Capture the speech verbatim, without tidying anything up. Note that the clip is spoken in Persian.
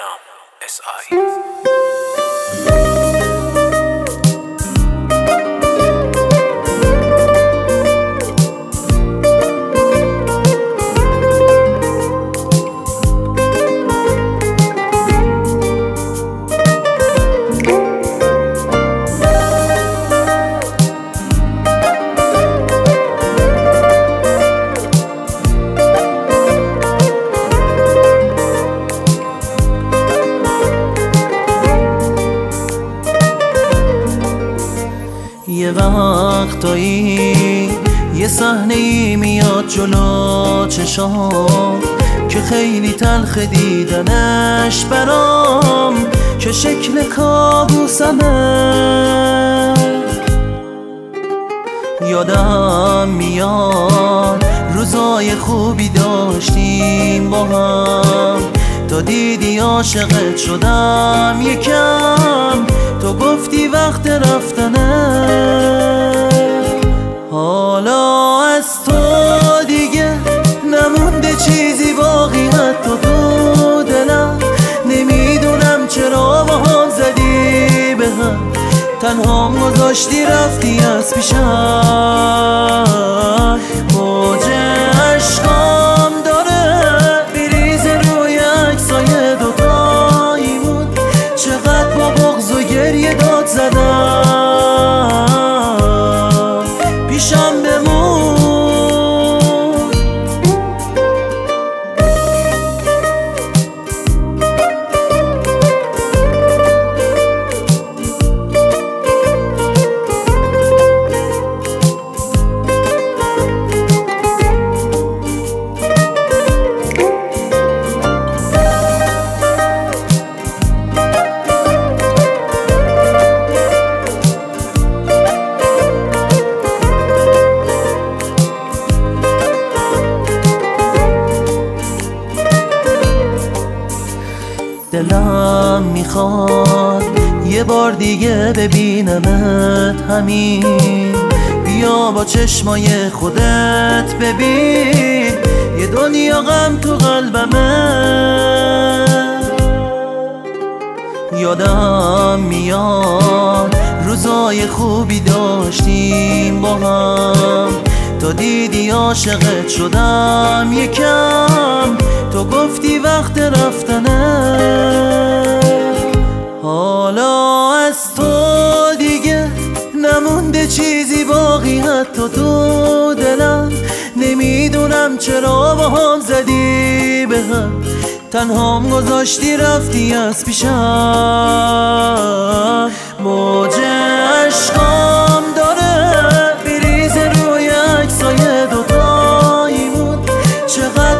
نام اس آی. یه وقتایی یه صحنه‌ای میاد جلو چشام که خیلی تلخ دیدنش برام، که شکل کابوسمه. یادم میاد روزای خوبی داشتیم با هم، تا دیدی عاشقت شدم یکم، تو گفتی وقت رفتنه. حالا از تو دیگه نمونده چیزی باقی، حتی تو دلم. نمیدونم چرا با هم زدی به هم، تنهام گذاشتی رفتی از پیشم. موج عشقام داره بریزه روی عکسای دوتاییمون، چقدر با بغض و گریه داد زدم، پیشم بمون. دلم میخواد یه بار دیگه ببینمت، همین بیا با چشمای خودت ببین، یه دنیا غم تو قلبمه. یادم میاد روزای خوبی داشتیم با هم، تا دیدی عاشقت شدم یکم، تو گفتی وقت رفتنه. حالا از تو دیگه نمونده چیزی باقی، حتی تو دلم. نمیدونم چرا با هم زدی به هم، تنهام گذاشتی رفتی از پیشم. موج عشقام داره بریزه روی عکسای دوتاییمون، چقدر